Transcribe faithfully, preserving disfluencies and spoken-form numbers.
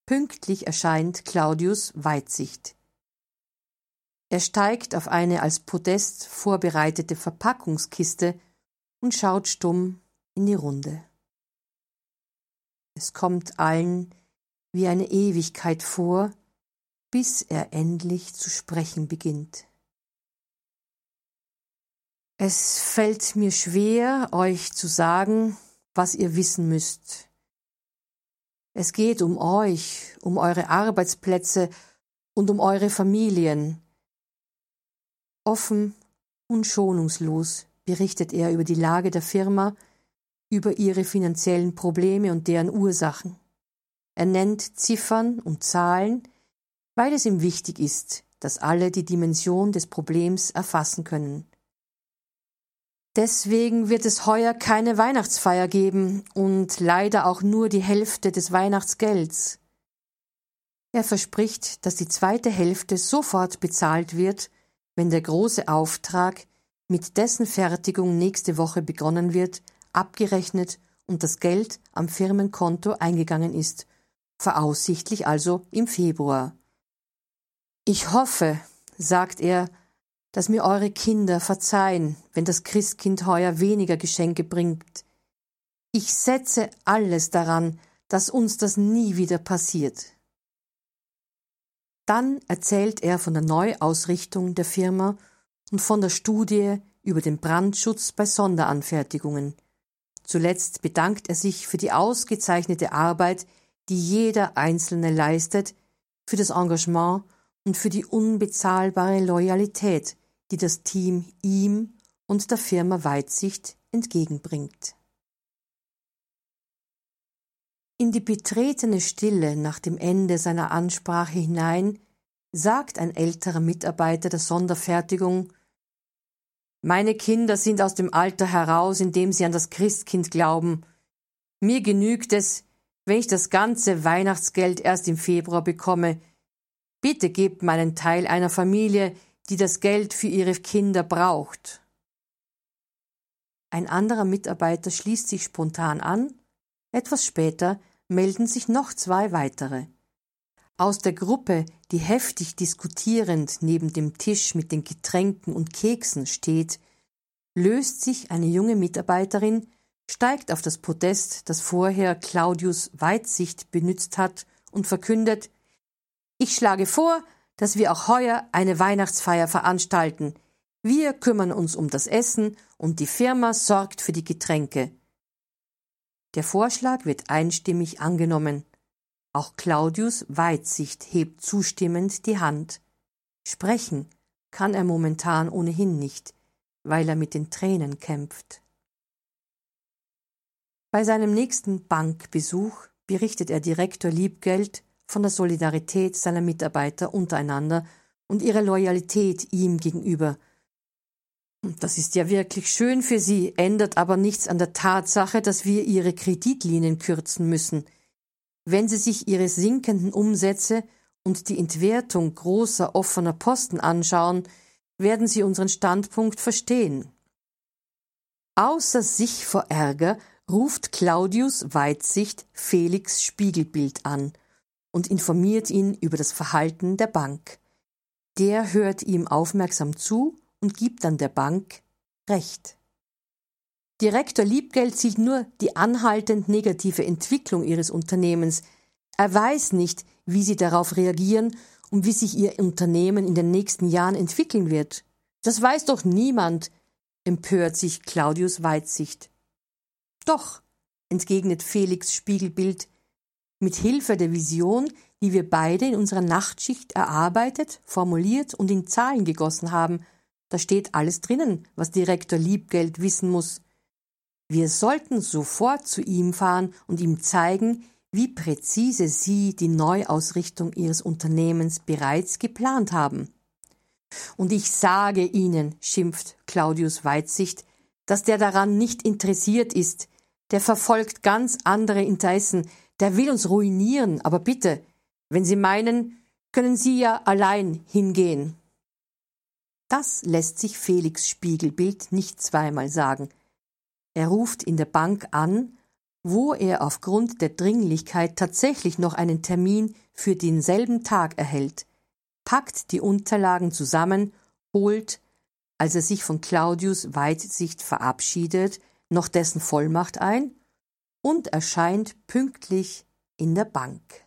Pünktlich erscheint Claudius Weitsicht. Er steigt auf eine als Podest vorbereitete Verpackungskiste und schaut stumm in die Runde. Es kommt allen wie eine Ewigkeit vor, bis er endlich zu sprechen beginnt. Es fällt mir schwer, euch zu sagen, was ihr wissen müsst. Es geht um euch, um eure Arbeitsplätze und um eure Familien. Offen und schonungslos berichtet er über die Lage der Firma, über ihre finanziellen Probleme und deren Ursachen. Er nennt Ziffern und Zahlen, weil es ihm wichtig ist, dass alle die Dimension des Problems erfassen können. Deswegen wird es heuer keine Weihnachtsfeier geben und leider auch nur die Hälfte des Weihnachtsgelds. Er verspricht, dass die zweite Hälfte sofort bezahlt wird, wenn der große Auftrag, mit dessen Fertigung nächste Woche begonnen wird, abgerechnet und das Geld am Firmenkonto eingegangen ist, voraussichtlich also im Februar. Ich hoffe, sagt er, dass mir eure Kinder verzeihen, wenn das Christkind heuer weniger Geschenke bringt. Ich setze alles daran, dass uns das nie wieder passiert. Dann erzählt er von der Neuausrichtung der Firma und von der Studie über den Brandschutz bei Sonderanfertigungen. Zuletzt bedankt er sich für die ausgezeichnete Arbeit, die jeder Einzelne leistet, für das Engagement und für die unbezahlbare Loyalität, die das Team ihm und der Firma Weitsicht entgegenbringt. In die betretene Stille nach dem Ende seiner Ansprache hinein sagt ein älterer Mitarbeiter der Sonderfertigung: »Meine Kinder sind aus dem Alter heraus, in dem sie an das Christkind glauben. Mir genügt es, wenn ich das ganze Weihnachtsgeld erst im Februar bekomme. Bitte gebt meinen Teil einer Familie, die das Geld für ihre Kinder braucht.« Ein anderer Mitarbeiter schließt sich spontan an. Etwas später melden sich noch zwei weitere. Aus der Gruppe, die heftig diskutierend neben dem Tisch mit den Getränken und Keksen steht, löst sich eine junge Mitarbeiterin, steigt auf das Podest, das vorher Claudius Weitsicht benützt hat, und verkündet: »Ich schlage vor, dass wir auch heuer eine Weihnachtsfeier veranstalten. Wir kümmern uns um das Essen und die Firma sorgt für die Getränke.« Der Vorschlag wird einstimmig angenommen. Auch Claudius Weitsicht hebt zustimmend die Hand. Sprechen kann er momentan ohnehin nicht, weil er mit den Tränen kämpft. Bei seinem nächsten Bankbesuch berichtet er Direktor Liebgeld von der Solidarität seiner Mitarbeiter untereinander und ihrer Loyalität ihm gegenüber. Das ist ja wirklich schön für sie, ändert aber nichts an der Tatsache, dass wir ihre Kreditlinien kürzen müssen. Wenn Sie sich Ihre sinkenden Umsätze und die Entwertung großer offener Posten anschauen, werden Sie unseren Standpunkt verstehen. Außer sich vor Ärger ruft Claudius Weitsicht Felix Spiegelbild an und informiert ihn über das Verhalten der Bank. Der hört ihm aufmerksam zu und gibt dann der Bank Recht. Direktor Liebgeld sieht nur die anhaltend negative Entwicklung ihres Unternehmens. Er weiß nicht, wie sie darauf reagieren und wie sich ihr Unternehmen in den nächsten Jahren entwickeln wird. Das weiß doch niemand, empört sich Claudius Weitsicht. Doch, entgegnet Felix Spiegelbild, mit Hilfe der Vision, die wir beide in unserer Nachtschicht erarbeitet, formuliert und in Zahlen gegossen haben, da steht alles drinnen, was Direktor Liebgeld wissen muss. Wir sollten sofort zu ihm fahren und ihm zeigen, wie präzise Sie die Neuausrichtung Ihres Unternehmens bereits geplant haben. Und ich sage Ihnen, schimpft Claudius Weitsicht, dass der daran nicht interessiert ist. Der verfolgt ganz andere Interessen. Der will uns ruinieren. Aber bitte, wenn Sie meinen, können Sie ja allein hingehen. Das lässt sich Felix Spiegelbild nicht zweimal sagen. Er ruft in der Bank an wo er aufgrund der Dringlichkeit tatsächlich noch einen Termin für denselben Tag erhält, packt die Unterlagen zusammen, holt, als er sich von Claudius Weitsicht verabschiedet, noch dessen Vollmacht ein und erscheint pünktlich in der Bank.